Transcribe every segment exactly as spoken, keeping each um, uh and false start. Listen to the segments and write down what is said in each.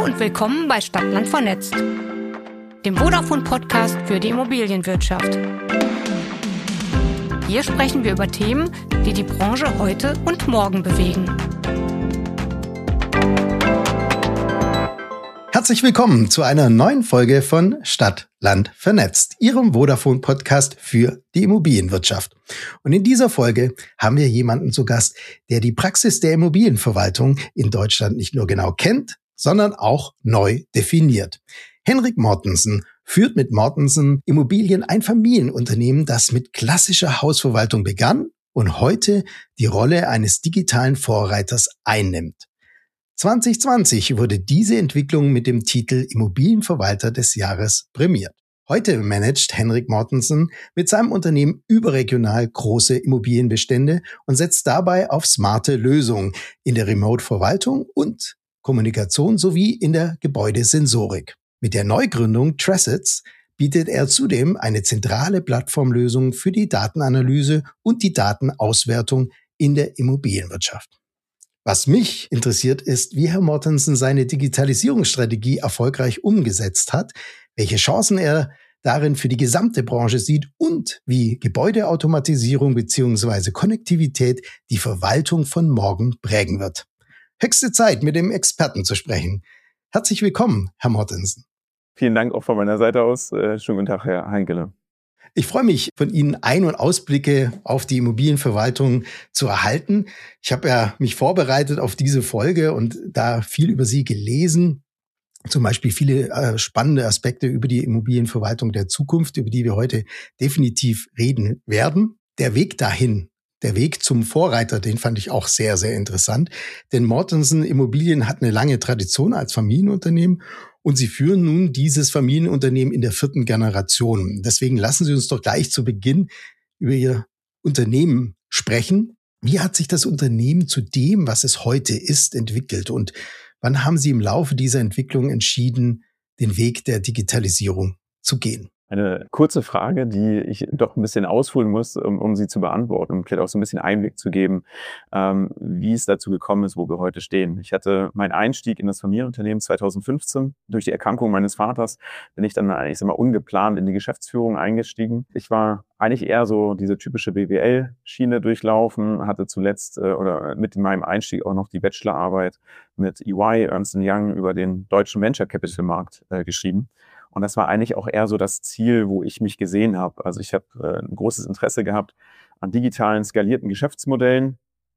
Hallo und willkommen bei Stadtland vernetzt, dem Vodafone-Podcast für die Immobilienwirtschaft. Hier sprechen wir über Themen, die die Branche heute und morgen bewegen. Herzlich willkommen zu einer neuen Folge von Stadtland vernetzt, Ihrem Vodafone-Podcast für die Immobilienwirtschaft. Und in dieser Folge haben wir jemanden zu Gast, der die Praxis der Immobilienverwaltung in Deutschland nicht nur genau kennt, sondern auch neu definiert. Henrik Mortensen führt mit Mortensen Immobilien ein Familienunternehmen, das mit klassischer Hausverwaltung begann und heute die Rolle eines digitalen Vorreiters einnimmt. zwanzig zwanzig wurde diese Entwicklung mit dem Titel Immobilienverwalter des Jahres prämiert. Heute managt Henrik Mortensen mit seinem Unternehmen überregional große Immobilienbestände und setzt dabei auf smarte Lösungen in der Remote-Verwaltung und Kommunikation sowie in der Gebäudesensorik. Mit der Neugründung Tressets bietet er zudem eine zentrale Plattformlösung für die Datenanalyse und die Datenauswertung in der Immobilienwirtschaft. Was mich interessiert ist, wie Herr Mortensen seine Digitalisierungsstrategie erfolgreich umgesetzt hat, welche Chancen er darin für die gesamte Branche sieht und wie Gebäudeautomatisierung bzw. Konnektivität die Verwaltung von morgen prägen wird. Höchste Zeit, mit dem Experten zu sprechen. Herzlich willkommen, Herr Mortensen. Vielen Dank auch von meiner Seite aus. Äh, schönen guten Tag, Herr Heinkele. Ich freue mich, von Ihnen Ein- und Ausblicke auf die Immobilienverwaltung zu erhalten. Ich habe ja mich vorbereitet auf diese Folge und da viel über Sie gelesen. Zum Beispiel viele äh, spannende Aspekte über die Immobilienverwaltung der Zukunft, über die wir heute definitiv reden werden. Der Weg dahin, der Weg zum Vorreiter, den fand ich auch sehr, sehr interessant. Denn Mortensen Immobilien hat eine lange Tradition als Familienunternehmen und Sie führen nun dieses Familienunternehmen in der vierten Generation. Deswegen lassen Sie uns doch gleich zu Beginn über Ihr Unternehmen sprechen. Wie hat sich das Unternehmen zu dem, was es heute ist, entwickelt? Und wann haben Sie im Laufe dieser Entwicklung entschieden, den Weg der Digitalisierung zu gehen? Eine kurze Frage, die ich doch ein bisschen ausholen muss, um, um sie zu beantworten, um vielleicht auch so ein bisschen Einblick zu geben, ähm, wie es dazu gekommen ist, wo wir heute stehen. Ich hatte meinen Einstieg in das Familienunternehmen zweitausendfünfzehn. Durch die Erkrankung meines Vaters bin ich dann eigentlich sag mal, ungeplant in die Geschäftsführung eingestiegen. Ich war eigentlich eher so diese typische B W L-Schiene durchlaufen, hatte zuletzt äh, oder mit meinem Einstieg auch noch die Bachelorarbeit mit E Y, Ernst and Young, über den deutschen Venture Capital Markt äh, geschrieben. Und das war eigentlich auch eher so das Ziel, wo ich mich gesehen habe. Also ich habe äh, ein großes Interesse gehabt an digitalen, skalierten Geschäftsmodellen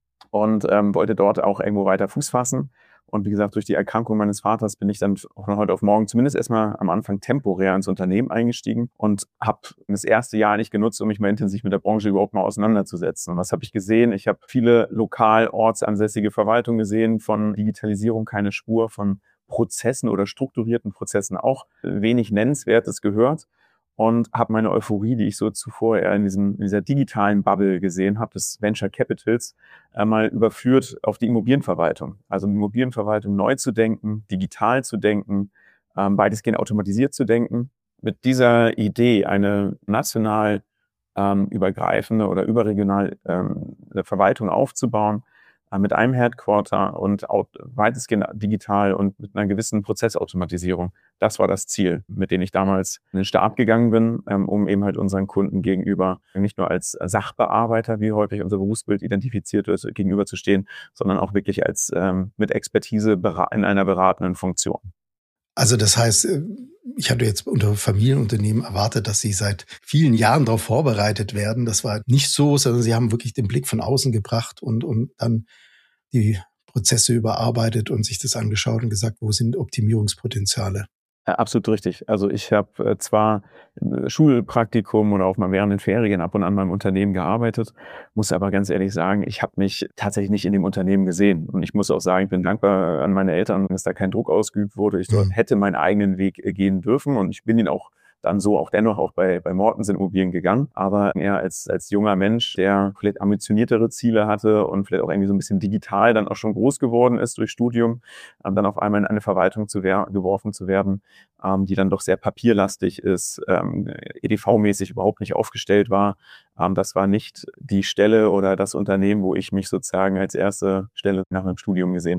und ähm, wollte dort auch irgendwo weiter Fuß fassen. Und wie gesagt, durch die Erkrankung meines Vaters bin ich dann von heute auf morgen zumindest erstmal am Anfang temporär ins Unternehmen eingestiegen und habe das erste Jahr nicht genutzt, um mich mal intensiv mit der Branche überhaupt mal auseinanderzusetzen. Und was habe ich gesehen? Ich habe viele lokal ortsansässige Verwaltungen gesehen, von Digitalisierung keine Spur, von Prozessen oder strukturierten Prozessen auch wenig Nennenswertes gehört und habe meine Euphorie, die ich so zuvor eher in, diesem, in dieser digitalen Bubble gesehen habe, des Venture Capitals, äh, mal überführt auf die Immobilienverwaltung. Also Immobilienverwaltung neu zu denken, digital zu denken, ähm, weitestgehend automatisiert zu denken. Mit dieser Idee, eine national ähm, übergreifende oder überregional ähm, Verwaltung aufzubauen, mit einem Headquarter und weitestgehend digital und mit einer gewissen Prozessautomatisierung. Das war das Ziel, mit dem ich damals in den Start gegangen bin, um eben halt unseren Kunden gegenüber nicht nur als Sachbearbeiter, wie häufig unser Berufsbild identifiziert wird, gegenüberzustehen, sondern auch wirklich als ähm, mit Expertise in einer beratenden Funktion. Also das heißt, ich hatte jetzt unter Familienunternehmen erwartet, dass Sie seit vielen Jahren darauf vorbereitet werden. Das war nicht so, sondern Sie haben wirklich den Blick von außen gebracht und, und dann die Prozesse überarbeitet und sich das angeschaut und gesagt, wo sind Optimierungspotenziale? Ja, absolut richtig. Also ich habe äh, zwar im Schulpraktikum oder auch mal während den Ferien ab und an beim Unternehmen gearbeitet, muss aber ganz ehrlich sagen, ich habe mich tatsächlich nicht in dem Unternehmen gesehen. Und ich muss auch sagen, ich bin dankbar an meine Eltern, dass da kein Druck ausgeübt wurde. Ich mhm. hätte meinen eigenen Weg äh, gehen dürfen und ich bin ihn auch dann so auch dennoch auch bei, bei Mortensen Immobilien gegangen. Aber eher als, als junger Mensch, der vielleicht ambitioniertere Ziele hatte und vielleicht auch irgendwie so ein bisschen digital dann auch schon groß geworden ist durch Studium, ähm, dann auf einmal in eine Verwaltung zu wer- geworfen zu werden, ähm, die dann doch sehr papierlastig ist, ähm, E D V-mäßig überhaupt nicht aufgestellt war. Ähm, das war nicht die Stelle oder das Unternehmen, wo ich mich sozusagen als erste Stelle nach meinem Studium gesehen habe.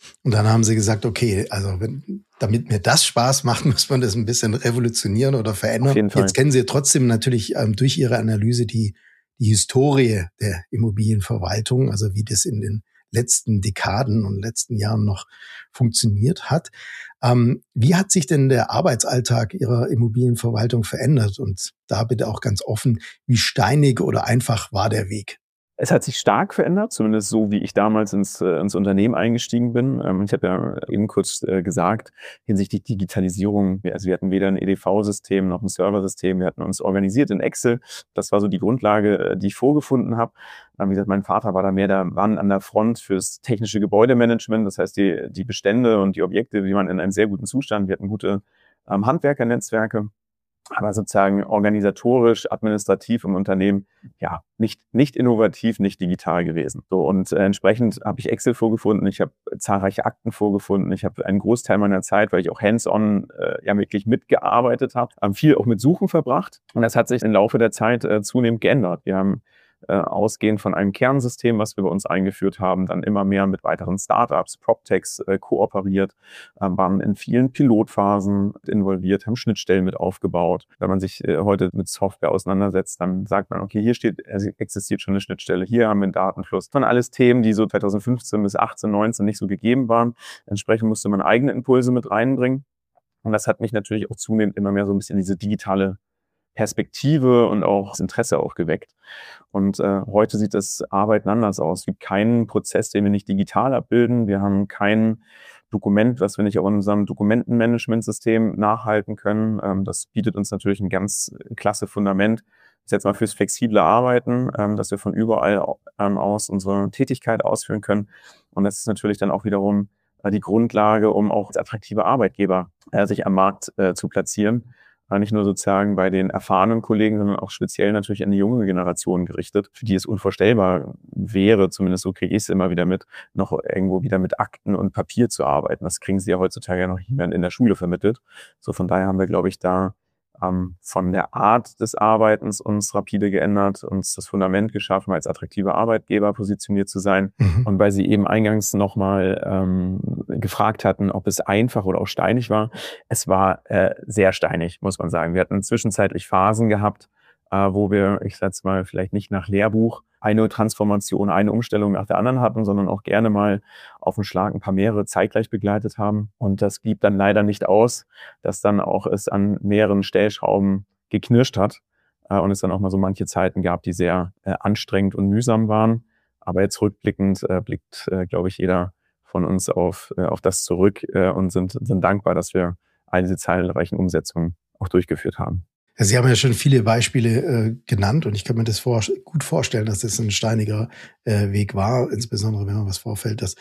Und dann haben sie gesagt, okay, also wenn, damit mir das Spaß macht, muss man das ein bisschen revolutionieren oder verändern. Auf jeden Fall. Jetzt kennen Sie trotzdem natürlich ähm, durch Ihre Analyse die, die Historie der Immobilienverwaltung, also wie das in den letzten Dekaden und letzten Jahren noch funktioniert hat. Ähm, wie hat sich denn der Arbeitsalltag Ihrer Immobilienverwaltung verändert? Und da bitte auch ganz offen, wie steinig oder einfach war der Weg? Es hat sich stark verändert, zumindest so, wie ich damals ins, äh, ins Unternehmen eingestiegen bin. Ähm, ich habe ja eben kurz äh, gesagt, hinsichtlich Digitalisierung, wir, also wir hatten weder ein E D V-System noch ein Serversystem, wir hatten uns organisiert in Excel. Das war so die Grundlage, äh, die ich vorgefunden habe. Wie gesagt, mein Vater war da mehr der Mann an der Front fürs technische Gebäudemanagement, das heißt die, die Bestände und die Objekte, die waren in einem sehr guten Zustand. Wir hatten gute ähm, Handwerkernetzwerke. Aber sozusagen organisatorisch, administrativ im Unternehmen, ja, nicht, nicht innovativ, nicht digital gewesen. So, und äh, entsprechend habe ich Excel vorgefunden, ich habe zahlreiche Akten vorgefunden, ich habe einen Großteil meiner Zeit, weil ich auch hands-on äh, ja wirklich mitgearbeitet habe, haben viel auch mit Suchen verbracht. Und das hat sich im Laufe der Zeit äh, zunehmend geändert. Wir haben Äh, ausgehend von einem Kernsystem, was wir bei uns eingeführt haben, dann immer mehr mit weiteren Startups, PropTechs äh, kooperiert, äh, waren in vielen Pilotphasen involviert, haben Schnittstellen mit aufgebaut. Wenn man sich äh, heute mit Software auseinandersetzt, dann sagt man, okay, hier steht, also existiert schon eine Schnittstelle, hier haben wir einen Datenfluss. Das waren alles Themen, die so zweitausendfünfzehn bis achtzehn, neunzehn nicht so gegeben waren. Entsprechend musste man eigene Impulse mit reinbringen. Und das hat mich natürlich auch zunehmend immer mehr so ein bisschen diese digitale Perspektive und auch das Interesse auch geweckt. Und äh, heute sieht das Arbeiten anders aus. Es gibt keinen Prozess, den wir nicht digital abbilden. Wir haben kein Dokument, was wir nicht auf unserem Dokumentenmanagementsystem nachhalten können. Ähm, das bietet uns natürlich ein ganz klasse Fundament. Jetzt mal fürs flexible Arbeiten, ähm, dass wir von überall ähm, aus unsere Tätigkeit ausführen können. Und das ist natürlich dann auch wiederum äh, die Grundlage, um auch als attraktive Arbeitgeber äh, sich am Markt äh, zu platzieren. Nicht nur sozusagen bei den erfahrenen Kollegen, sondern auch speziell natürlich an die junge Generation gerichtet, für die es unvorstellbar wäre, zumindest so kriege ich es immer wieder mit, noch irgendwo wieder mit Akten und Papier zu arbeiten. Das kriegen sie ja heutzutage ja noch nicht mehr in der Schule vermittelt. So von daher haben wir, glaube ich, da ähm, von der Art des Arbeitens uns rapide geändert, uns das Fundament geschaffen, als attraktiver Arbeitgeber positioniert zu sein. Mhm. Und weil Sie eben eingangs nochmal ähm, gefragt hatten, ob es einfach oder auch steinig war, es war äh, sehr steinig, muss man sagen. Wir hatten zwischenzeitlich Phasen gehabt, äh, wo wir, ich sag's mal, vielleicht nicht nach Lehrbuch eine Transformation, eine Umstellung nach der anderen hatten, sondern auch gerne mal auf den Schlag ein paar mehrere zeitgleich begleitet haben. Und das blieb dann leider nicht aus, dass dann auch es an mehreren Stellschrauben geknirscht hat äh, und es dann auch mal so manche Zeiten gab, die sehr äh, anstrengend und mühsam waren. Aber jetzt rückblickend äh, blickt, äh, glaube ich, jeder von uns auf, äh, auf das zurück äh, und sind, sind dankbar, dass wir all diese zahlreichen Umsetzungen auch durchgeführt haben. Ja, Sie haben ja schon viele Beispiele äh, genannt und ich kann mir das vor, gut vorstellen, dass das ein steiniger äh, Weg war, insbesondere wenn man was vorfällt, dass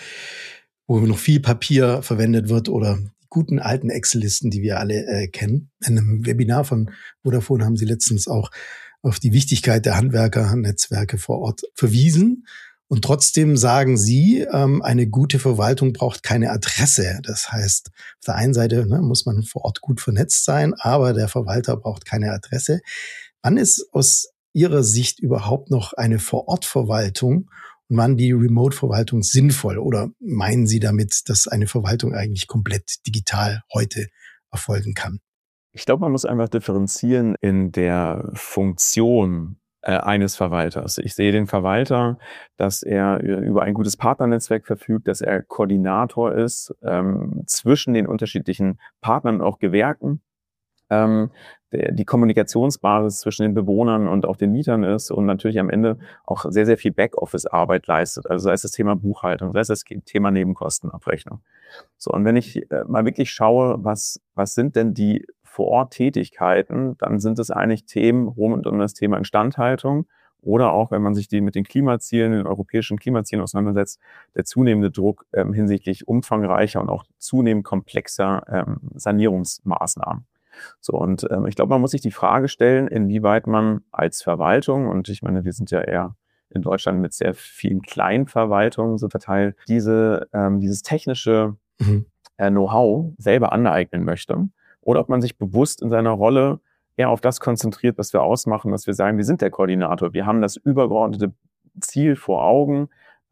wo noch viel Papier verwendet wird oder die guten alten Excel-Listen, die wir alle äh, kennen. In einem Webinar von Vodafone haben Sie letztens auch auf die Wichtigkeit der Handwerkernetzwerke vor Ort verwiesen. Und trotzdem sagen Sie, ähm, eine gute Verwaltung braucht keine Adresse. Das heißt, auf der einen Seite ne, muss man vor Ort gut vernetzt sein, aber der Verwalter braucht keine Adresse. Wann ist aus Ihrer Sicht überhaupt noch eine Vor-Ort-Verwaltung und wann die Remote-Verwaltung sinnvoll? Oder meinen Sie damit, dass eine Verwaltung eigentlich komplett digital heute erfolgen kann? Ich glaube, man muss einfach differenzieren in der Funktion eines Verwalters. Ich sehe den Verwalter, dass er über ein gutes Partnernetzwerk verfügt, dass er Koordinator ist ähm, zwischen den unterschiedlichen Partnern und auch Gewerken, ähm, der, die Kommunikationsbasis zwischen den Bewohnern und auch den Mietern ist und natürlich am Ende auch sehr, sehr viel Backoffice-Arbeit leistet. Also sei es das Thema Buchhaltung, sei es das Thema Nebenkostenabrechnung. So, und wenn ich äh, mal wirklich schaue, was, was sind denn die Vor-Ort-Tätigkeiten, dann sind es eigentlich Themen rund um das Thema Instandhaltung oder auch, wenn man sich die mit den Klimazielen, den europäischen Klimazielen auseinandersetzt, der zunehmende Druck ähm, hinsichtlich umfangreicher und auch zunehmend komplexer ähm, Sanierungsmaßnahmen. So, und ähm, ich glaube, man muss sich die Frage stellen, inwieweit man als Verwaltung, und ich meine, wir sind ja eher in Deutschland mit sehr vielen Kleinverwaltungen so verteilt, diese, ähm, dieses technische mhm. äh, Know-how selber aneignen möchte. Oder ob man sich bewusst in seiner Rolle eher auf das konzentriert, was wir ausmachen, dass wir sagen, wir sind der Koordinator. Wir haben das übergeordnete Ziel vor Augen.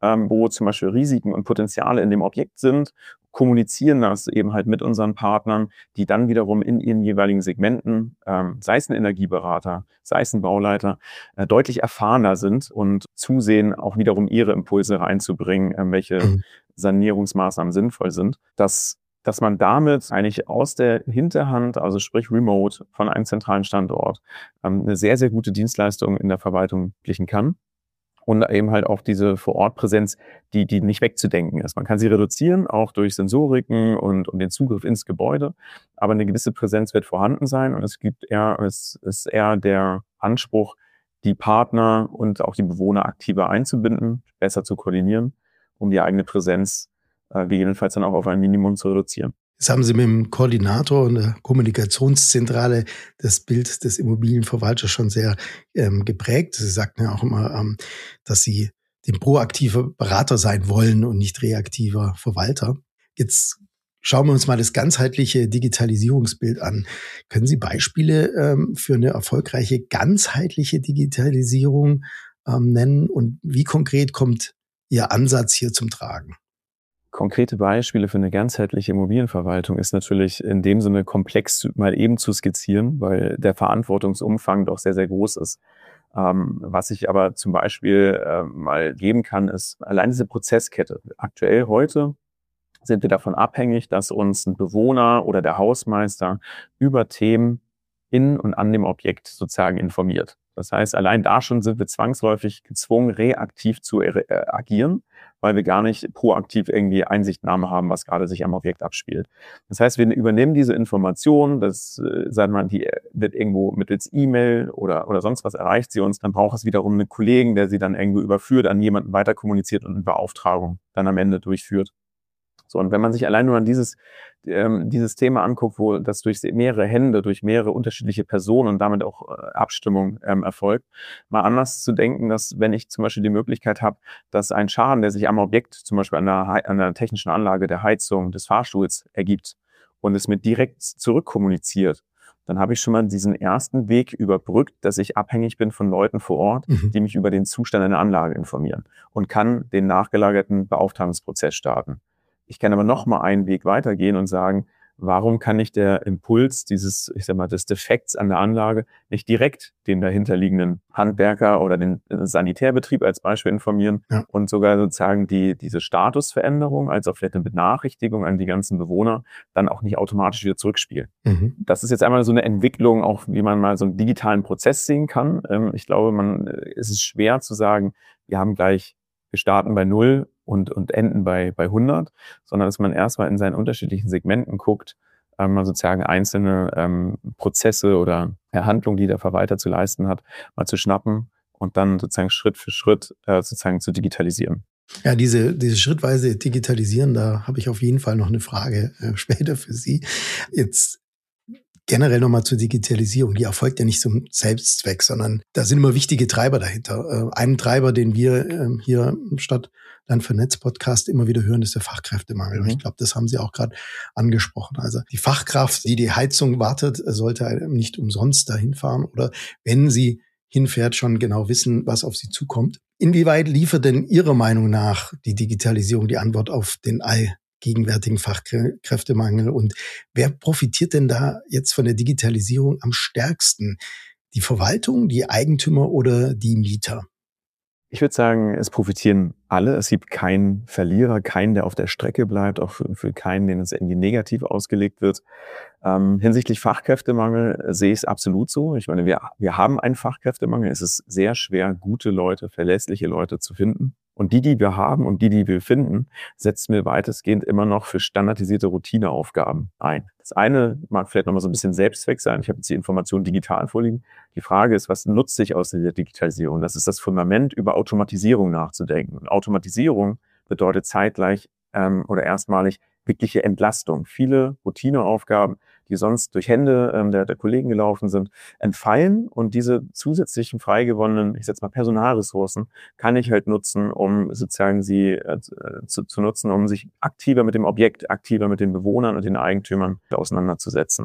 ähm, wo zum Beispiel Risiken und Potenziale in dem Objekt sind, kommunizieren das eben halt mit unseren Partnern, die dann wiederum in ihren jeweiligen Segmenten, ähm, sei es ein Energieberater, sei es ein Bauleiter, äh, deutlich erfahrener sind und zusehen, auch wiederum ihre Impulse reinzubringen, äh, welche Mhm. Sanierungsmaßnahmen sinnvoll sind. Dass, dass man damit eigentlich aus der Hinterhand, also sprich remote von einem zentralen Standort, ähm, eine sehr, sehr gute Dienstleistung in der Verwaltung bieten kann. Und eben halt auch diese Vor-Ort-Präsenz, die, die nicht wegzudenken ist. Man kann sie reduzieren, auch durch Sensoriken und, und den Zugriff ins Gebäude. Aber eine gewisse Präsenz wird vorhanden sein. Und es gibt eher, es ist eher der Anspruch, die Partner und auch die Bewohner aktiver einzubinden, besser zu koordinieren, um die eigene Präsenz äh, gegebenenfalls dann auch auf ein Minimum zu reduzieren. Jetzt haben Sie mit dem Koordinator und der Kommunikationszentrale das Bild des Immobilienverwalters schon sehr ähm, geprägt. Sie sagten ja auch immer, ähm, dass Sie den proaktiver Berater sein wollen und nicht reaktiver Verwalter. Jetzt schauen wir uns mal das ganzheitliche Digitalisierungsbild an. Können Sie Beispiele ähm, für eine erfolgreiche ganzheitliche Digitalisierung ähm, nennen? Und wie konkret kommt Ihr Ansatz hier zum Tragen? Konkrete Beispiele für eine ganzheitliche Immobilienverwaltung ist natürlich in dem Sinne komplex mal eben zu skizzieren, weil der Verantwortungsumfang doch sehr, sehr groß ist. Ähm, was ich aber zum Beispiel äh, mal geben kann, ist allein diese Prozesskette. Aktuell heute sind wir davon abhängig, dass uns ein Bewohner oder der Hausmeister über Themen in und an dem Objekt sozusagen informiert. Das heißt, allein da schon sind wir zwangsläufig gezwungen, reaktiv zu äh, agieren, weil wir gar nicht proaktiv irgendwie Einsichtnahme haben, was gerade sich am Objekt abspielt. Das heißt, wir übernehmen diese Information, das, äh, sagen wir mal, die wird irgendwo mittels E-Mail oder, oder sonst was erreicht sie uns, dann braucht es wiederum einen Kollegen, der sie dann irgendwo überführt, an jemanden weiter kommuniziert und eine Beauftragung dann am Ende durchführt. So, und wenn man sich allein nur an dieses, ähm, dieses Thema anguckt, wo das durch mehrere Hände, durch mehrere unterschiedliche Personen und damit auch äh, Abstimmung ähm, erfolgt, mal anders zu denken, dass wenn ich zum Beispiel die Möglichkeit habe, dass ein Schaden, der sich am Objekt, zum Beispiel an der, an der technischen Anlage der Heizung, des Fahrstuhls ergibt und es mir direkt zurückkommuniziert, dann habe ich schon mal diesen ersten Weg überbrückt, dass ich abhängig bin von Leuten vor Ort, mhm. die mich über den Zustand einer Anlage informieren und kann den nachgelagerten Beauftragungsprozess starten. Ich kann aber noch mal einen Weg weitergehen und sagen, warum kann nicht der Impuls dieses, ich sag mal, des Defekts an der Anlage nicht direkt den dahinterliegenden Handwerker oder den Sanitärbetrieb als Beispiel informieren ja. und sogar sozusagen die, diese Statusveränderung, als auch vielleicht eine Benachrichtigung an die ganzen Bewohner, dann auch nicht automatisch wieder zurückspielen. Mhm. Das ist jetzt einmal so eine Entwicklung, auch wie man mal so einen digitalen Prozess sehen kann. Ich glaube, man, es ist schwer zu sagen, wir haben gleich, wir starten bei null und, und enden bei, bei hundert, sondern dass man erstmal in seinen unterschiedlichen Segmenten guckt, ähm, mal sozusagen einzelne ähm, Prozesse oder Handlungen, die der Verwalter zu leisten hat, mal zu schnappen und dann sozusagen Schritt für Schritt äh, sozusagen zu digitalisieren. Ja, diese, diese schrittweise Digitalisieren, da habe ich auf jeden Fall noch eine Frage äh, später für Sie. Jetzt generell nochmal zur Digitalisierung. Die erfolgt ja nicht zum Selbstzweck, sondern da sind immer wichtige Treiber dahinter. Äh, ein Treiber, den wir äh, hier im Stadtland vernetzt Podcast immer wieder hören, ist der Fachkräftemangel. Mhm. Ich glaube, das haben Sie auch gerade angesprochen. Also die Fachkraft, die die Heizung wartet, sollte nicht umsonst dahin fahren oder wenn sie hinfährt, schon genau wissen, was auf sie zukommt. Inwieweit liefert denn Ihrer Meinung nach die Digitalisierung die Antwort auf den allgegenwärtigen Fachkräftemangel? Und wer profitiert denn da jetzt von der Digitalisierung am stärksten? Die Verwaltung, die Eigentümer oder die Mieter? Ich würde sagen, es profitieren alle. Es gibt keinen Verlierer, keinen, der auf der Strecke bleibt, auch für, für keinen, den es irgendwie negativ ausgelegt wird. Ähm, hinsichtlich Fachkräftemangel sehe ich es absolut so. Ich meine, wir, wir haben einen Fachkräftemangel. Es ist sehr schwer, gute Leute, verlässliche Leute zu finden. Und die, die wir haben und die, die wir finden, setzen wir weitestgehend immer noch für standardisierte Routineaufgaben ein. Das eine mag vielleicht noch mal so ein bisschen Selbstzweck sein. Ich habe jetzt die Information digital vorliegen. Die Frage ist, was nutzt sich aus der Digitalisierung? Das ist das Fundament, über Automatisierung nachzudenken. Und Automatisierung bedeutet zeitgleich ähm, oder erstmalig wirkliche Entlastung. Viele Routineaufgaben, die sonst durch Hände ähm, der, der Kollegen gelaufen sind, entfallen und diese zusätzlichen frei gewonnenen, ich setze mal Personalressourcen, kann ich halt nutzen, um sozusagen sie äh, zu, zu nutzen, um sich aktiver mit dem Objekt, aktiver mit den Bewohnern und den Eigentümern auseinanderzusetzen.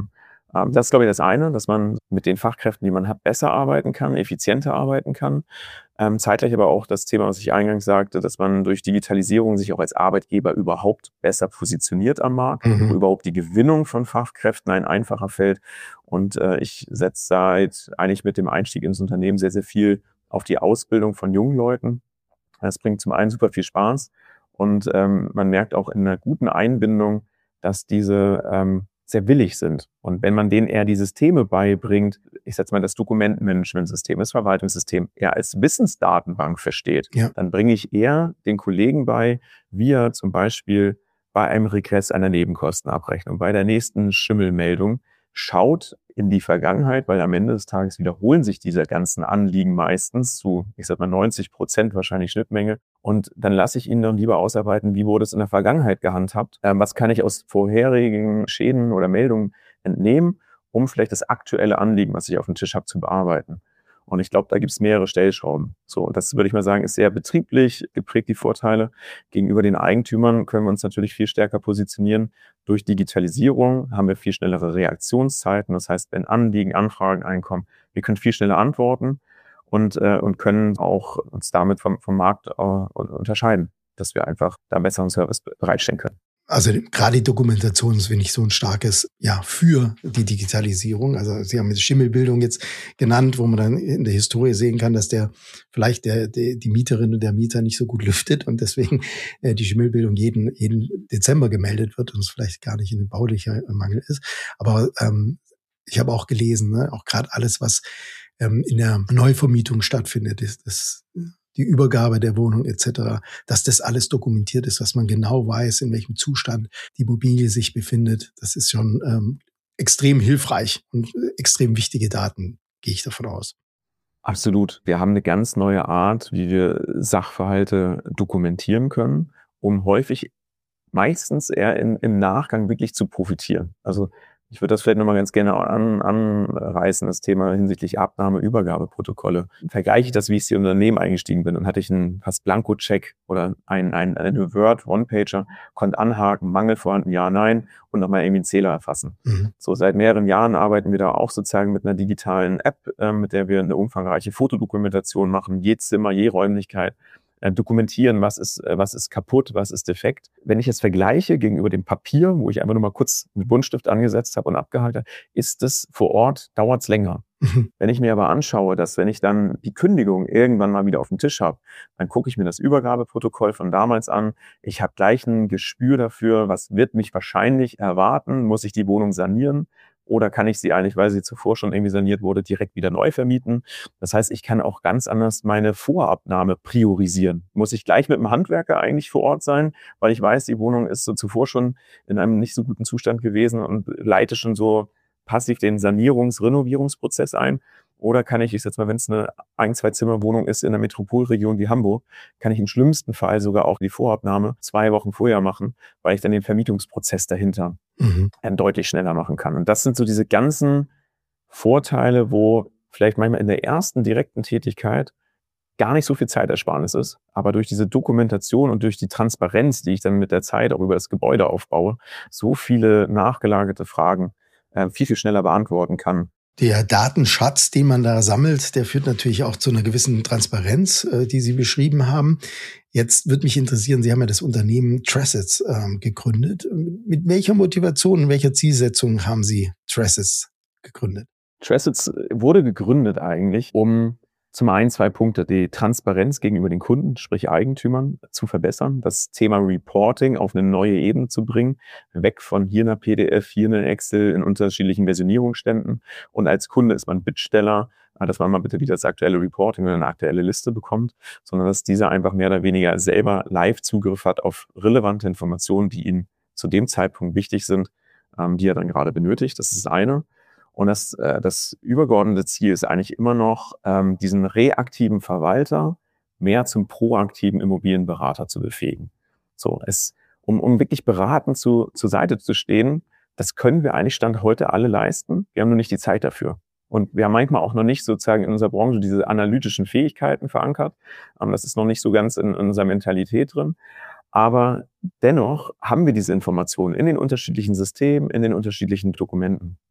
Ähm, das ist, glaube ich, das eine, dass man mit den Fachkräften, die man hat, besser arbeiten kann, effizienter arbeiten kann. Ähm, zeitgleich aber auch das Thema, was ich eingangs sagte, dass man durch Digitalisierung sich auch als Arbeitgeber überhaupt besser positioniert am Markt, Mhm. wo überhaupt die Gewinnung von Fachkräften ein einfacher fällt. Und äh, ich setze seit eigentlich mit dem Einstieg ins Unternehmen sehr, sehr viel auf die Ausbildung von jungen Leuten. Das bringt zum einen super viel Spaß und ähm, man merkt auch in einer guten Einbindung, dass diese ähm, sehr willig sind. Und wenn man denen eher die Systeme beibringt, ich sag mal das Dokumentenmanagementsystem, das Verwaltungssystem eher als Wissensdatenbank versteht, Ja. dann bringe ich eher den Kollegen bei, wie er zum Beispiel bei einem Regress einer Nebenkostenabrechnung, bei der nächsten Schimmelmeldung schaut in die Vergangenheit, weil am Ende des Tages wiederholen sich diese ganzen Anliegen meistens zu, ich sag mal neunzig Prozent wahrscheinlich Schnittmenge. Und dann lasse ich ihn dann lieber ausarbeiten, wie wurde es in der Vergangenheit gehandhabt, ähm, was kann ich aus vorherigen Schäden oder Meldungen entnehmen, um vielleicht das aktuelle Anliegen, was ich auf dem Tisch habe, zu bearbeiten. Und ich glaube, da gibt es mehrere Stellschrauben. So, und das würde ich mal sagen, ist sehr betrieblich geprägt, die Vorteile. Gegenüber den Eigentümern können wir uns natürlich viel stärker positionieren. Durch Digitalisierung haben wir viel schnellere Reaktionszeiten. Das heißt, wenn Anliegen, Anfragen einkommen, wir können viel schneller antworten und, äh, und können auch uns damit vom, vom Markt äh, unterscheiden, dass wir einfach da besseren Service bereitstellen können. Also gerade die Dokumentation ist, finde ich, so ein starkes Ja für die Digitalisierung. Also Sie haben jetzt Schimmelbildung jetzt genannt, wo man dann in der Historie sehen kann, dass der vielleicht der, der die Mieterin und der Mieter nicht so gut lüftet und deswegen äh, die Schimmelbildung jeden jeden Dezember gemeldet wird und es vielleicht gar nicht ein baulicher Mangel ist. Aber ähm, ich habe auch gelesen, ne, auch gerade alles, was ähm, in der Neuvermietung stattfindet, ist das die Übergabe der Wohnung et cetera, dass das alles dokumentiert ist, dass man genau weiß, in welchem Zustand die Immobilie sich befindet. Das ist schon ähm, extrem hilfreich und extrem wichtige Daten, gehe ich davon aus. Absolut. Wir haben eine ganz neue Art, wie wir Sachverhalte dokumentieren können, um häufig meistens eher in, im Nachgang wirklich zu profitieren. Also ich würde das vielleicht nochmal ganz gerne an, anreißen, das Thema hinsichtlich Abnahme-, Übergabeprotokolle. Vergleiche ich das, wie ich in Unternehmen eingestiegen bin, und hatte ich einen fast Blanko-Check oder ein, ein, eine Word, One-Pager, konnte anhaken, Mangel vorhanden, ja, nein, und nochmal irgendwie einen Zähler erfassen. Mhm. So, seit mehreren Jahren arbeiten wir da auch sozusagen mit einer digitalen App, äh, mit der wir eine umfangreiche Fotodokumentation machen, je Zimmer, je Räumlichkeit, dokumentieren, was ist, was ist kaputt, was ist defekt. Wenn ich jetzt vergleiche gegenüber dem Papier, wo ich einfach nur mal kurz einen Buntstift angesetzt habe und abgehakt habe, ist es vor Ort, dauert es länger. Mhm. Wenn ich mir aber anschaue, dass wenn ich dann die Kündigung irgendwann mal wieder auf dem Tisch habe, dann gucke ich mir das Übergabeprotokoll von damals an. Ich habe gleich ein Gespür dafür, was wird mich wahrscheinlich erwarten, muss ich die Wohnung sanieren? Oder kann ich sie eigentlich, weil sie zuvor schon irgendwie saniert wurde, direkt wieder neu vermieten? Das heißt, ich kann auch ganz anders meine Vorabnahme priorisieren. Muss ich gleich mit dem Handwerker eigentlich vor Ort sein, weil ich weiß, die Wohnung ist so zuvor schon in einem nicht so guten Zustand gewesen und leite schon so passiv den Sanierungs-, Renovierungsprozess ein? Oder kann ich, ich sag mal, wenn es eine ein-, zwei Zimmer-Wohnung ist in einer Metropolregion wie Hamburg, kann ich im schlimmsten Fall sogar auch die Vorabnahme zwei Wochen vorher machen, weil ich dann den Vermietungsprozess dahinter mhm. deutlich schneller machen kann. Und das sind so diese ganzen Vorteile, wo vielleicht manchmal in der ersten direkten Tätigkeit gar nicht so viel Zeitersparnis ist, aber durch diese Dokumentation und durch die Transparenz, die ich dann mit der Zeit auch über das Gebäude aufbaue, so viele nachgelagerte Fragen äh, viel, viel schneller beantworten kann. Der Datenschatz, den man da sammelt, der führt natürlich auch zu einer gewissen Transparenz, äh, die Sie beschrieben haben. Jetzt würde mich interessieren, Sie haben ja das Unternehmen Tressets ähm, gegründet. Mit welcher Motivation, welcher Zielsetzung haben Sie Tressets gegründet? Tressets wurde gegründet eigentlich, um zum einen zwei Punkte, die Transparenz gegenüber den Kunden, sprich Eigentümern, zu verbessern, das Thema Reporting auf eine neue Ebene zu bringen, weg von hier einer P D F, hier eine Excel in unterschiedlichen Versionierungsständen, und als Kunde ist man Bittsteller, dass man mal bitte wieder das aktuelle Reporting oder eine aktuelle Liste bekommt, sondern dass dieser einfach mehr oder weniger selber live Zugriff hat auf relevante Informationen, die ihm zu dem Zeitpunkt wichtig sind, die er dann gerade benötigt. Das ist das eine. Und das, äh, das übergeordnete Ziel ist eigentlich immer noch, ähm, diesen reaktiven Verwalter mehr zum proaktiven Immobilienberater zu befähigen. So, es, um, um wirklich beratend zu, zur Seite zu stehen, das können wir eigentlich Stand heute alle leisten. Wir haben nur nicht die Zeit dafür. Und wir haben manchmal auch noch nicht sozusagen in unserer Branche diese analytischen Fähigkeiten verankert. Ähm, das ist noch nicht so ganz in, in unserer Mentalität drin. Aber dennoch haben wir diese Informationen in den unterschiedlichen Systemen, in den unterschiedlichen Dokumenten.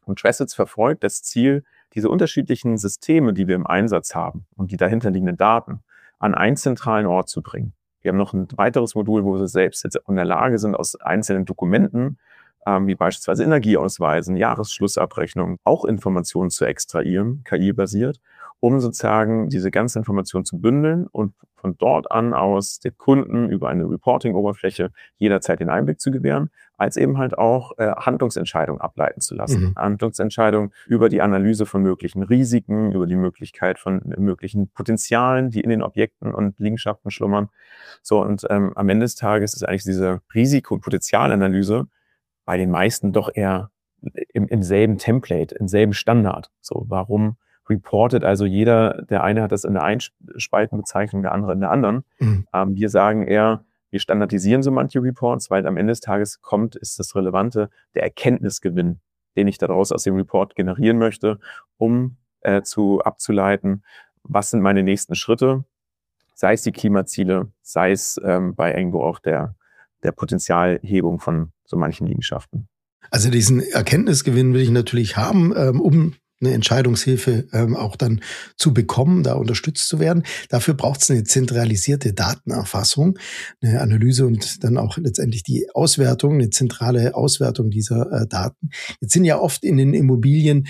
Und Tracits verfolgt das Ziel, diese unterschiedlichen Systeme, die wir im Einsatz haben und die dahinterliegenden Daten an einen zentralen Ort zu bringen. Wir haben noch ein weiteres Modul, wo wir selbst jetzt in der Lage sind, aus einzelnen Dokumenten, ähm, wie beispielsweise Energieausweisen, Jahresschlussabrechnungen, auch Informationen zu extrahieren, K I-basiert, um sozusagen diese ganze Information zu bündeln und von dort an aus den Kunden über eine Reporting-Oberfläche jederzeit den Einblick zu gewähren, als eben halt auch äh, Handlungsentscheidungen ableiten zu lassen. Mhm. Handlungsentscheidungen über die Analyse von möglichen Risiken, über die Möglichkeit von möglichen Potenzialen, die in den Objekten und Liegenschaften schlummern. So, und ähm, am Ende des Tages ist eigentlich diese Risiko- und Potenzialanalyse bei den meisten doch eher im, im selben Template, im selben Standard. So, warum reportet also jeder, der eine hat das in der einen Spaltenbezeichnung, der andere in der anderen. Mhm. Ähm, wir sagen eher, wir standardisieren so manche Reports, weil am Ende des Tages kommt, ist das Relevante, der Erkenntnisgewinn, den ich daraus aus dem Report generieren möchte, um äh, zu abzuleiten, was sind meine nächsten Schritte, sei es die Klimaziele, sei es ähm, bei irgendwo auch der, der Potenzialhebung von so manchen Liegenschaften. Also diesen Erkenntnisgewinn will ich natürlich haben, ähm, um eine Entscheidungshilfe ähm, auch dann zu bekommen, da unterstützt zu werden. Dafür braucht es eine zentralisierte Datenerfassung, eine Analyse und dann auch letztendlich die Auswertung, eine zentrale Auswertung dieser äh, Daten. Jetzt sind ja oft in den Immobilien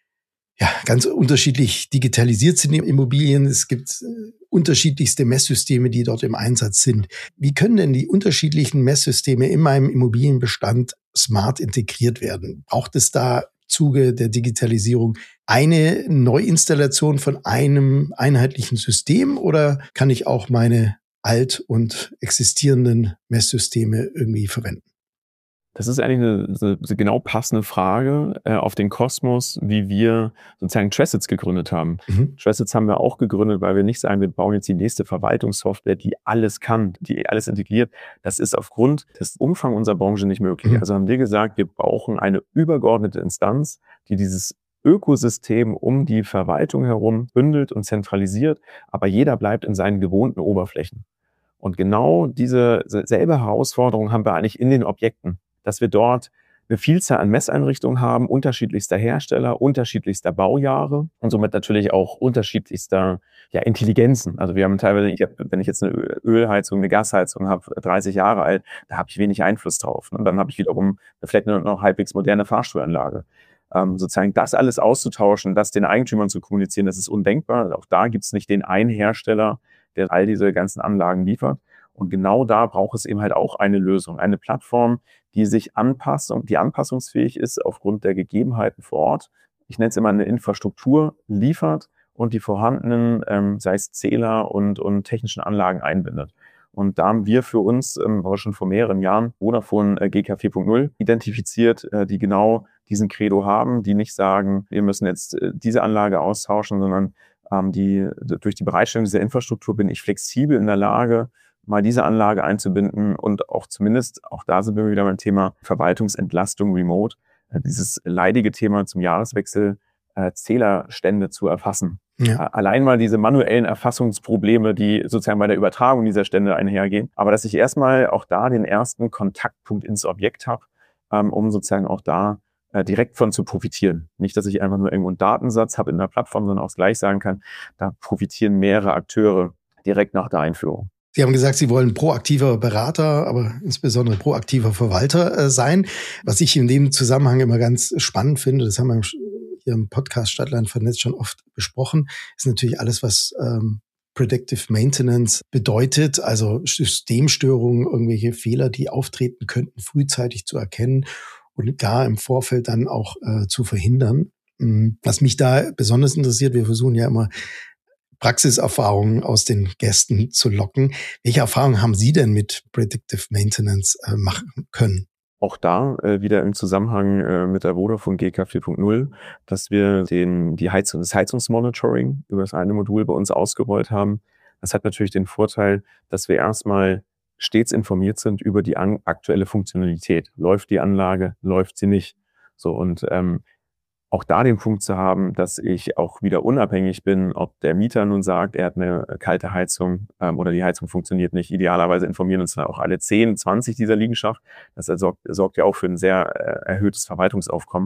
ja ganz unterschiedlich digitalisiert sind die Immobilien. Es gibt äh, unterschiedlichste Messsysteme, die dort im Einsatz sind. Wie können denn die unterschiedlichen Messsysteme in meinem Immobilienbestand smart integriert werden? Braucht es da Zuge der Digitalisierung eine Neuinstallation von einem einheitlichen System oder kann ich auch meine alt- und existierenden Messsysteme irgendwie verwenden? Das ist eigentlich eine, eine genau passende Frage äh, auf den Kosmos, wie wir sozusagen Tracits gegründet haben. Mhm. Tracits haben wir auch gegründet, weil wir nicht sagen, wir bauen jetzt die nächste Verwaltungssoftware, die alles kann, die alles integriert. Das ist aufgrund des Umfangs unserer Branche nicht möglich. Mhm. Also haben wir gesagt, wir brauchen eine übergeordnete Instanz, die dieses Ökosystem um die Verwaltung herum bündelt und zentralisiert, aber jeder bleibt in seinen gewohnten Oberflächen. Und genau diese selbe Herausforderung haben wir eigentlich in den Objekten, dass wir dort eine Vielzahl an Messeinrichtungen haben, unterschiedlichster Hersteller, unterschiedlichster Baujahre und somit natürlich auch unterschiedlichster ja, Intelligenzen. Also wir haben teilweise, ich hab, wenn ich jetzt eine Ölheizung, eine Gasheizung habe, dreißig Jahre alt, da habe ich wenig Einfluss drauf. Und dann habe ich wiederum vielleicht eine noch halbwegs moderne Fahrstuhlanlage. Ähm, sozusagen das alles auszutauschen, das den Eigentümern zu kommunizieren, das ist undenkbar. Auch da gibt es nicht den einen Hersteller, der all diese ganzen Anlagen liefert. Und genau da braucht es eben halt auch eine Lösung, eine Plattform, die sich anpasst und die anpassungsfähig ist aufgrund der Gegebenheiten vor Ort. Ich nenne es immer eine Infrastruktur liefert und die vorhandenen, ähm, sei es Zähler und, und technischen Anlagen einbindet. Und da haben wir für uns, ähm, aber schon vor mehreren Jahren, Vodafone äh, G K vier Punkt null identifiziert, äh, die genau diesen Credo haben, die nicht sagen, wir müssen jetzt äh, diese Anlage austauschen, sondern ähm, die durch die Bereitstellung dieser Infrastruktur bin ich flexibel in der Lage, mal diese Anlage einzubinden und auch zumindest, auch da sind wir wieder beim Thema Verwaltungsentlastung remote, äh, dieses leidige Thema zum Jahreswechsel, äh, Zählerstände zu erfassen. Ja. Äh, allein mal diese manuellen Erfassungsprobleme, die sozusagen bei der Übertragung dieser Stände einhergehen, aber dass ich erstmal auch da den ersten Kontaktpunkt ins Objekt habe, ähm, um sozusagen auch da äh, direkt von zu profitieren. Nicht, dass ich einfach nur irgendwo einen Datensatz habe in der Plattform, sondern auch gleich sagen kann, da profitieren mehrere Akteure direkt nach der Einführung. Sie haben gesagt, Sie wollen proaktiver Berater, aber insbesondere proaktiver Verwalter äh, sein. Was ich in dem Zusammenhang immer ganz spannend finde, das haben wir hier im Podcast Stadtland vernetzt schon oft besprochen, ist natürlich alles, was ähm, Predictive Maintenance bedeutet, also Systemstörungen, irgendwelche Fehler, die auftreten könnten, frühzeitig zu erkennen und gar im Vorfeld dann auch äh, zu verhindern. Was mich da besonders interessiert, wir versuchen ja immer Praxiserfahrungen aus den Gästen zu locken. Welche Erfahrungen haben Sie denn mit Predictive Maintenance äh, machen können? Auch da äh, wieder im Zusammenhang äh, mit der Vodafone G K vier Punkt null, dass wir den die Heizung, das Heizungsmonitoring über das eine Modul bei uns ausgerollt haben. Das hat natürlich den Vorteil, dass wir erstmal stets informiert sind über die an, aktuelle Funktionalität. Läuft die Anlage, läuft sie nicht? So, und ähm, auch da den Punkt zu haben, dass ich auch wieder unabhängig bin, ob der Mieter nun sagt, er hat eine kalte Heizung ähm, oder die Heizung funktioniert nicht. Idealerweise informieren uns dann auch alle zehn, zwanzig dieser Liegenschaft. Das sorgt, sorgt ja auch für ein sehr äh, erhöhtes Verwaltungsaufkommen.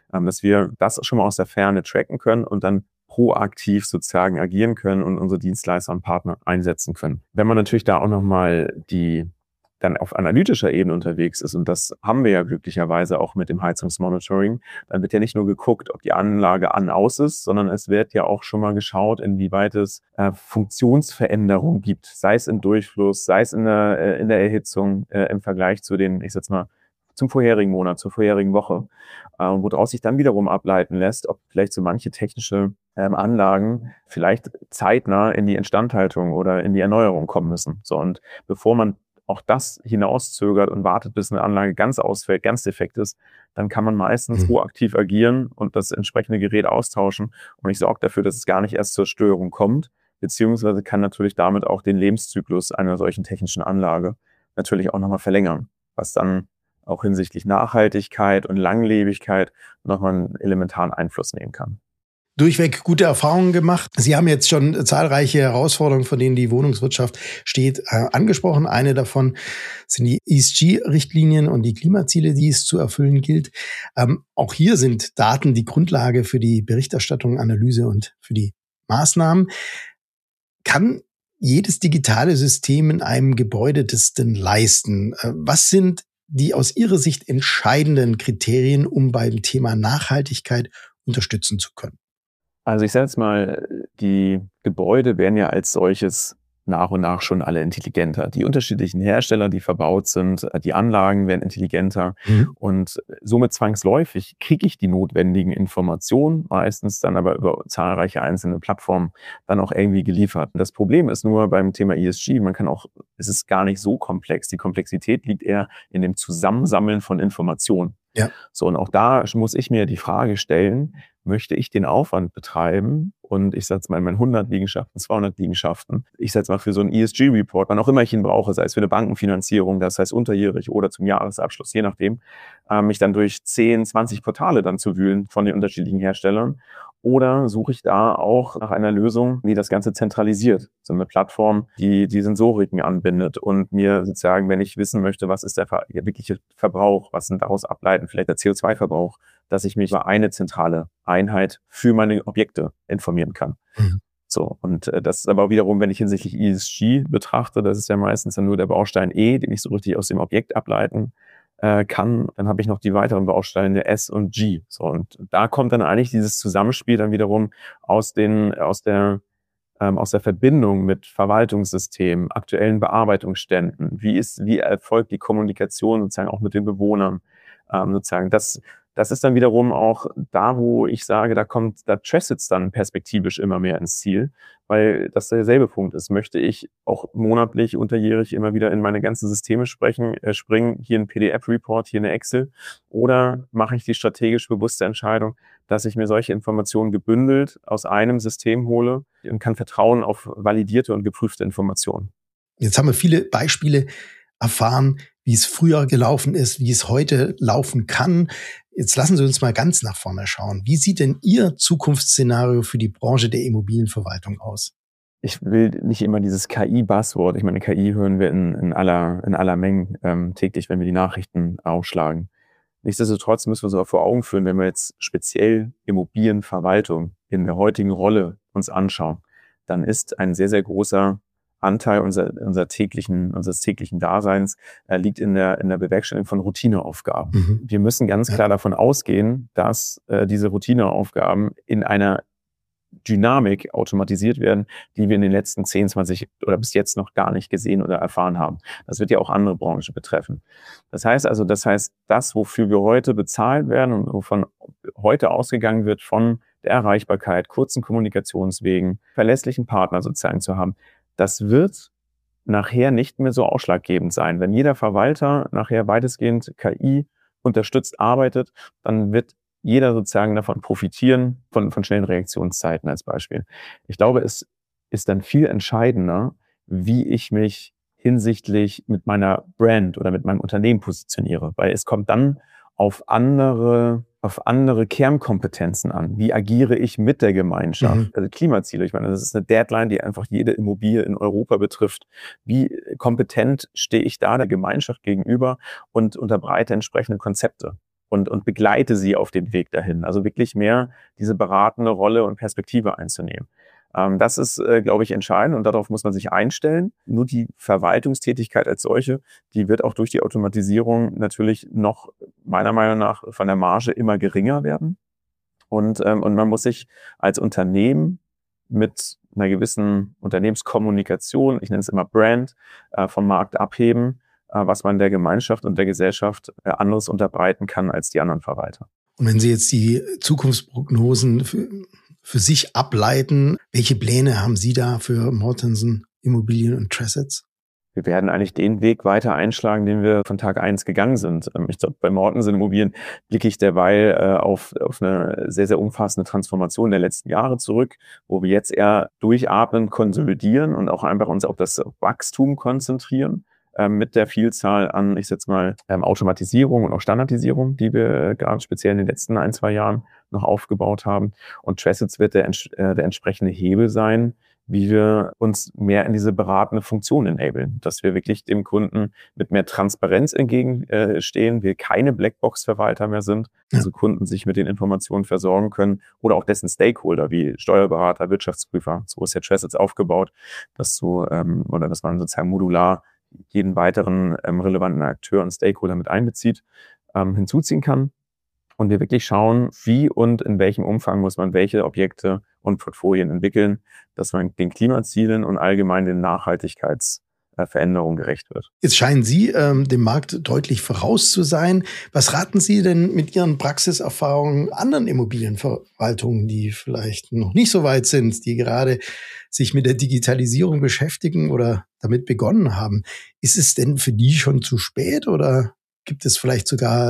ähm, dass wir das schon mal aus der Ferne tracken können und dann proaktiv sozusagen agieren können und unsere Dienstleister und Partner einsetzen können. Wenn man natürlich da auch nochmal die dann auf analytischer Ebene unterwegs ist, und das haben wir ja glücklicherweise auch mit dem Heizungsmonitoring, dann wird ja nicht nur geguckt, ob die Anlage an aus ist, sondern es wird ja auch schon mal geschaut, inwieweit es äh, Funktionsveränderungen gibt, sei es im Durchfluss, sei es in der, äh, in der Erhitzung äh, im Vergleich zu den, ich sag's mal, zum vorherigen Monat, zur vorherigen Woche, äh, woraus sich dann wiederum ableiten lässt, ob vielleicht so manche technische ähm, Anlagen vielleicht zeitnah in die Instandhaltung oder in die Erneuerung kommen müssen. So, und bevor man auch das hinauszögert und wartet, bis eine Anlage ganz ausfällt, ganz defekt ist, dann kann man meistens mhm. proaktiv agieren und das entsprechende Gerät austauschen. Und ich sorge dafür, dass es gar nicht erst zur Störung kommt, beziehungsweise kann natürlich damit auch den Lebenszyklus einer solchen technischen Anlage natürlich auch nochmal verlängern, was dann auch hinsichtlich Nachhaltigkeit und Langlebigkeit nochmal einen elementaren Einfluss nehmen kann. Durchweg gute Erfahrungen gemacht. Sie haben jetzt schon zahlreiche Herausforderungen, vor denen die Wohnungswirtschaft steht, äh, angesprochen. Eine davon sind die E S G-Richtlinien und die Klimaziele, die es zu erfüllen gilt. Ähm, auch hier sind Daten die Grundlage für die Berichterstattung, Analyse und für die Maßnahmen. Kann jedes digitale System in einem Gebäude das denn leisten? Äh, was sind die aus Ihrer Sicht entscheidenden Kriterien, um beim Thema Nachhaltigkeit unterstützen zu können? Also ich sage jetzt mal, die Gebäude werden ja als solches nach und nach schon alle intelligenter. Die unterschiedlichen Hersteller, die verbaut sind, die Anlagen werden intelligenter mhm. und somit zwangsläufig kriege ich die notwendigen Informationen, meistens dann aber über zahlreiche einzelne Plattformen dann auch irgendwie geliefert. Das Problem ist nur beim Thema E S G, man kann auch, es ist gar nicht so komplex. Die Komplexität liegt eher in dem Zusammensammeln von Informationen. Ja. So, und auch da muss ich mir die Frage stellen, möchte ich den Aufwand betreiben und ich sage mal in meinen hundert Liegenschaften, zweihundert Liegenschaften, ich sage mal für so einen E S G-Report, wann auch immer ich ihn brauche, sei es für eine Bankenfinanzierung, das heißt unterjährig oder zum Jahresabschluss, je nachdem, äh, mich dann durch zehn, zwanzig Portale dann zu wühlen von den unterschiedlichen Herstellern. Oder suche ich da auch nach einer Lösung, die das Ganze zentralisiert? So eine Plattform, die die Sensoriken anbindet und mir sozusagen, wenn ich wissen möchte, was ist der wirkliche Verbrauch, was sind daraus ableiten, vielleicht der C O zwei Verbrauch, dass ich mich über eine zentrale Einheit für meine Objekte informieren kann. Mhm. So, und äh, das ist aber wiederum, wenn ich hinsichtlich E S G betrachte, das ist ja meistens dann nur der Baustein E, den ich so richtig aus dem Objekt ableiten äh, kann. Dann habe ich noch die weiteren Bausteine S und G. So, und da kommt dann eigentlich dieses Zusammenspiel dann wiederum aus den, aus der, ähm, aus der Verbindung mit Verwaltungssystemen, aktuellen Bearbeitungsständen. Wie ist, wie erfolgt die Kommunikation sozusagen auch mit den Bewohnern? Ähm, sozusagen, das, das ist dann wiederum auch da, wo ich sage, da kommt, da Tressets dann perspektivisch immer mehr ins Ziel, weil das derselbe Punkt ist. Möchte ich auch monatlich, unterjährig immer wieder in meine ganzen Systeme sprechen, äh, springen, hier ein P D F-Report, hier eine Excel, oder mache ich die strategisch bewusste Entscheidung, dass ich mir solche Informationen gebündelt aus einem System hole und kann vertrauen auf validierte und geprüfte Informationen. Jetzt haben wir viele Beispiele erfahren, wie es früher gelaufen ist, wie es heute laufen kann. Jetzt lassen Sie uns mal ganz nach vorne schauen. Wie sieht denn Ihr Zukunftsszenario für die Branche der Immobilienverwaltung aus? Ich will nicht immer dieses K I-Buzzword. Ich meine, K I hören wir in, in aller, in aller Menge ähm, täglich, wenn wir die Nachrichten aufschlagen. Nichtsdestotrotz müssen wir uns aber vor Augen führen, wenn wir jetzt speziell Immobilienverwaltung in der heutigen Rolle uns anschauen, dann ist ein sehr, sehr großer Anteil unserer, unserer täglichen, unseres täglichen Daseins äh, liegt in der, in der Bewerkstelligung von Routineaufgaben. Mhm. Wir müssen ganz klar ja. davon ausgehen, dass äh, diese Routineaufgaben in einer Dynamik automatisiert werden, die wir in den letzten zehn, zwanzig oder bis jetzt noch gar nicht gesehen oder erfahren haben. Das wird ja auch andere Branchen betreffen. Das heißt also, das heißt, das, wofür wir heute bezahlt werden und wovon heute ausgegangen wird, von der Erreichbarkeit, kurzen Kommunikationswegen, verlässlichen Partner sozusagen zu haben, das wird nachher nicht mehr so ausschlaggebend sein. Wenn jeder Verwalter nachher weitestgehend K I unterstützt arbeitet, dann wird jeder sozusagen davon profitieren, von, von schnellen Reaktionszeiten als Beispiel. Ich glaube, es ist dann viel entscheidender, wie ich mich hinsichtlich mit meiner Brand oder mit meinem Unternehmen positioniere, weil es kommt dann auf andere, auf andere Kernkompetenzen an. Wie agiere ich mit der Gemeinschaft? Mhm. Also Klimaziele, ich meine, das ist eine Deadline, die einfach jede Immobilie in Europa betrifft. Wie kompetent stehe ich da der Gemeinschaft gegenüber und unterbreite entsprechende Konzepte? und, und begleite sie auf den Weg dahin. Also wirklich mehr diese beratende Rolle und Perspektive einzunehmen. Ähm, das ist, äh, glaube ich, entscheidend und darauf muss man sich einstellen. Nur die Verwaltungstätigkeit als solche, die wird auch durch die Automatisierung natürlich noch meiner Meinung nach von der Marge immer geringer werden. Und, ähm, und man muss sich als Unternehmen mit einer gewissen Unternehmenskommunikation, ich nenne es immer Brand, äh, vom Markt abheben, äh, was man der Gemeinschaft und der Gesellschaft äh, anderes unterbreiten kann als die anderen Verwalter. Und wenn Sie jetzt die Zukunftsprognosen für, für sich ableiten, welche Pläne haben Sie da für Mortenson Immobilien und Tressets? Wir werden eigentlich den Weg weiter einschlagen, den wir von Tag eins gegangen sind. Ich glaube, bei Mortenson Immobilien blicke ich derweil äh, auf, auf eine sehr, sehr umfassende Transformation der letzten Jahre zurück, wo wir jetzt eher durchatmen, konsolidieren und auch einfach uns auf das Wachstum konzentrieren, äh, mit der Vielzahl an, ich setze mal, ähm, Automatisierung und auch Standardisierung, die wir äh, gerade speziell in den letzten ein, zwei Jahren noch aufgebaut haben. Und Tressets wird der, äh, der entsprechende Hebel sein, wie wir uns mehr in diese beratende Funktion enablen, dass wir wirklich dem Kunden mit mehr Transparenz entgegenstehen, wir keine Blackbox-Verwalter mehr sind, ja. Also Kunden sich mit den Informationen versorgen können oder auch dessen Stakeholder wie Steuerberater, Wirtschaftsprüfer. So ist ja Tressets aufgebaut, dass so ähm, oder dass man sozusagen modular jeden weiteren ähm, relevanten Akteur und Stakeholder mit einbezieht, ähm, hinzuziehen kann. Und wir wirklich schauen, wie und in welchem Umfang muss man welche Objekte und Portfolien entwickeln, dass man den Klimazielen und allgemein den Nachhaltigkeitsveränderungen gerecht wird. Jetzt scheinen Sie ähm, dem Markt deutlich voraus zu sein. Was raten Sie denn mit Ihren Praxiserfahrungen anderen Immobilienverwaltungen, die vielleicht noch nicht so weit sind, die gerade sich mit der Digitalisierung beschäftigen oder damit begonnen haben? Ist es denn für die schon zu spät oder gibt es vielleicht sogar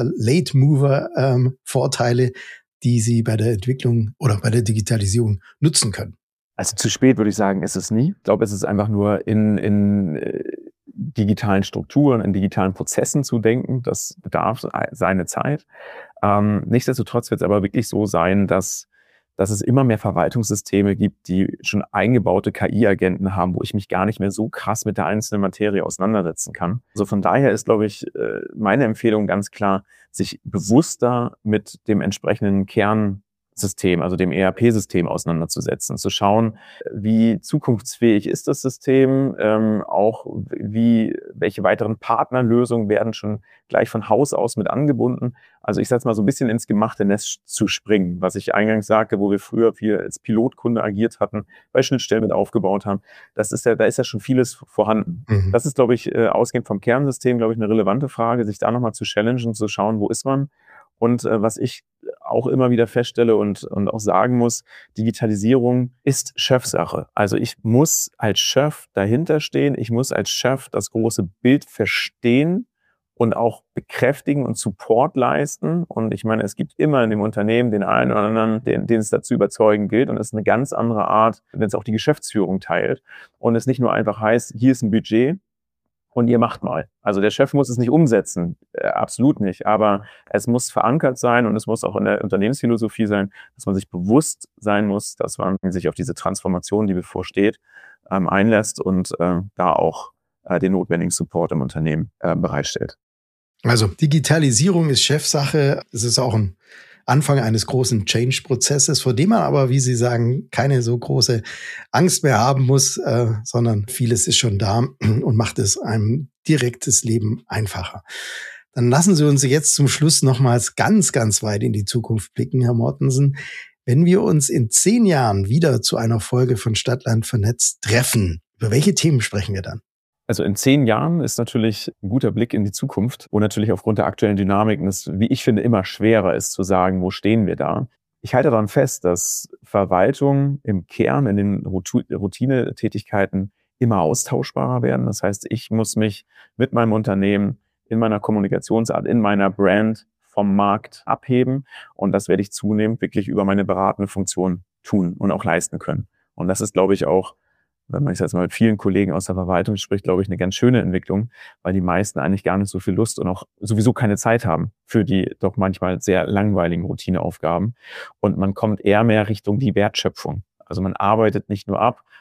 Late-Mover-Vorteile, ähm, die Sie bei der Entwicklung oder bei der Digitalisierung nutzen können? Also zu spät würde ich sagen, ist es nie. Ich glaube, es ist einfach nur in, in äh, digitalen Strukturen, in digitalen Prozessen zu denken. Das bedarf seine Zeit. Ähm, nichtsdestotrotz wird es aber wirklich so sein, dass dass es immer mehr Verwaltungssysteme gibt, die schon eingebaute K I-Agenten haben, wo ich mich gar nicht mehr so krass mit der einzelnen Materie auseinandersetzen kann. Also von daher ist, glaube ich, meine Empfehlung ganz klar, sich bewusster mit dem entsprechenden Kernsystem, also dem E R P-System auseinanderzusetzen, zu schauen, wie zukunftsfähig ist das System, ähm, auch wie, welche weiteren Partnerlösungen werden schon gleich von Haus aus mit angebunden. Also ich sage mal so ein bisschen ins gemachte Nest zu springen, was ich eingangs sagte, wo wir früher viel als Pilotkunde agiert hatten, bei Schnittstellen mit aufgebaut haben. Das ist ja, da ist ja schon vieles vorhanden. Mhm. Das ist, glaube ich, ausgehend vom Kernsystem, glaube ich, eine relevante Frage, sich da nochmal zu challengen, zu schauen, wo ist man? Und äh, was ich auch immer wieder feststelle und, und auch sagen muss, Digitalisierung ist Chefsache. Also ich muss als Chef dahinter stehen, ich muss als Chef das große Bild verstehen und auch bekräftigen und Support leisten. Und ich meine, es gibt immer in dem Unternehmen den einen oder anderen, den, den es dazu überzeugen gilt. Und es ist eine ganz andere Art, wenn es auch die Geschäftsführung teilt. Und es nicht nur einfach heißt, hier ist ein Budget und ihr macht mal. Also der Chef muss es nicht umsetzen, äh, absolut nicht. Aber es muss verankert sein und es muss auch in der Unternehmensphilosophie sein, dass man sich bewusst sein muss, dass man sich auf diese Transformation, die bevorsteht, ähm, einlässt und äh, da auch äh, den notwendigen Support im Unternehmen äh, bereitstellt. Also Digitalisierung ist Chefsache. Es ist auch ein Anfang eines großen Change-Prozesses, vor dem man aber, wie Sie sagen, keine so große Angst mehr haben muss, äh, sondern vieles ist schon da und macht es einem direktes Leben einfacher. Dann lassen Sie uns jetzt zum Schluss nochmals ganz, ganz weit in die Zukunft blicken, Herr Mortenson. Wenn wir uns in zehn Jahren wieder zu einer Folge von Stadt-Land vernetzt treffen, über welche Themen sprechen wir dann? Also in zehn Jahren ist natürlich ein guter Blick in die Zukunft, wo natürlich aufgrund der aktuellen Dynamiken es, wie ich finde, immer schwerer ist zu sagen, wo stehen wir da. Ich halte daran fest, dass Verwaltung im Kern in den Routinetätigkeiten immer austauschbarer werden. Das heißt, ich muss mich mit meinem Unternehmen in meiner Kommunikationsart, in meiner Brand vom Markt abheben. Und das werde ich zunehmend wirklich über meine beratende Funktion tun und auch leisten können. Und das ist, glaube ich, auch, wenn man jetzt mal mit vielen Kollegen aus der Verwaltung spricht, glaube ich, eine ganz schöne Entwicklung, weil die meisten eigentlich gar nicht so viel Lust und auch sowieso keine Zeit haben für die doch manchmal sehr langweiligen Routineaufgaben. Und man kommt eher mehr Richtung die Wertschöpfung. Also man arbeitet nicht nur ab,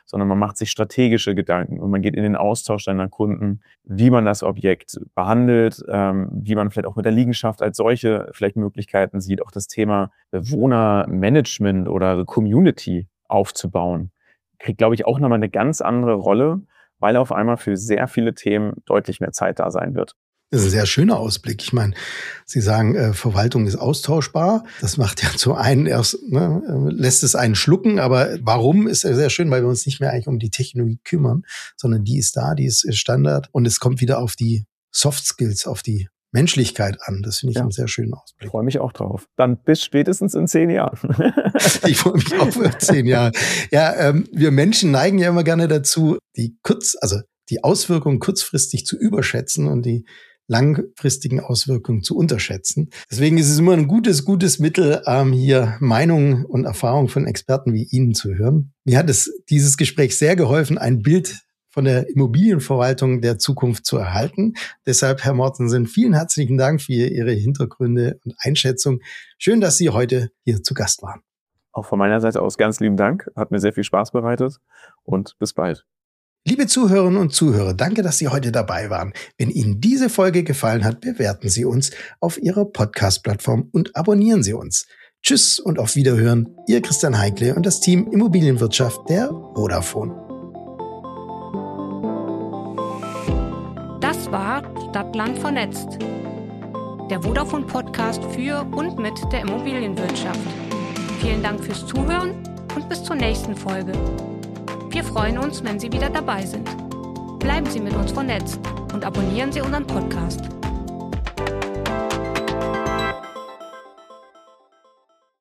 sondern man macht sich strategische Gedanken und man geht in den Austausch seiner Kunden, wie man das Objekt behandelt, ähm, wie man vielleicht auch mit der Liegenschaft als solche vielleicht Möglichkeiten sieht, auch das Thema Bewohnermanagement oder Community aufzubauen, kriegt, glaube ich, auch nochmal eine ganz andere Rolle, weil auf einmal für sehr viele Themen deutlich mehr Zeit da sein wird. Das ist ein sehr schöner Ausblick. Ich meine, Sie sagen, äh, Verwaltung ist austauschbar. Das macht ja zum einen erst, ne, lässt es einen schlucken, aber warum ist sehr schön, weil wir uns nicht mehr eigentlich um die Technologie kümmern, sondern die ist da, die ist Standard und es kommt wieder auf die Soft Skills, auf die Menschlichkeit an. Das finde ich ja einen sehr schönen Ausblick. Ich freue mich auch drauf. Dann bis spätestens in zehn Jahren. Ich freue mich auch für zehn Jahre. Ja, ähm, wir Menschen neigen ja immer gerne dazu, die kurz, also die Auswirkungen kurzfristig zu überschätzen und die langfristigen Auswirkungen zu unterschätzen. Deswegen ist es immer ein gutes, gutes Mittel, ähm, hier Meinungen und Erfahrungen von Experten wie Ihnen zu hören. Mir hat es dieses Gespräch sehr geholfen, ein Bild von der Immobilienverwaltung der Zukunft zu erhalten. Deshalb, Herr Mortensen, vielen herzlichen Dank für Ihre Hintergründe und Einschätzung. Schön, dass Sie heute hier zu Gast waren. Auch von meiner Seite aus ganz lieben Dank. Hat mir sehr viel Spaß bereitet und bis bald. Liebe Zuhörerinnen und Zuhörer, danke, dass Sie heute dabei waren. Wenn Ihnen diese Folge gefallen hat, bewerten Sie uns auf Ihrer Podcast-Plattform und abonnieren Sie uns. Tschüss und auf Wiederhören, Ihr Christian Heikle und das Team Immobilienwirtschaft der Vodafone. Das war Stadt-Land vernetzt. Der Vodafone-Podcast für und mit der Immobilienwirtschaft. Vielen Dank fürs Zuhören und bis zur nächsten Folge. Wir freuen uns, wenn Sie wieder dabei sind. Bleiben Sie mit uns vernetzt und abonnieren Sie unseren Podcast.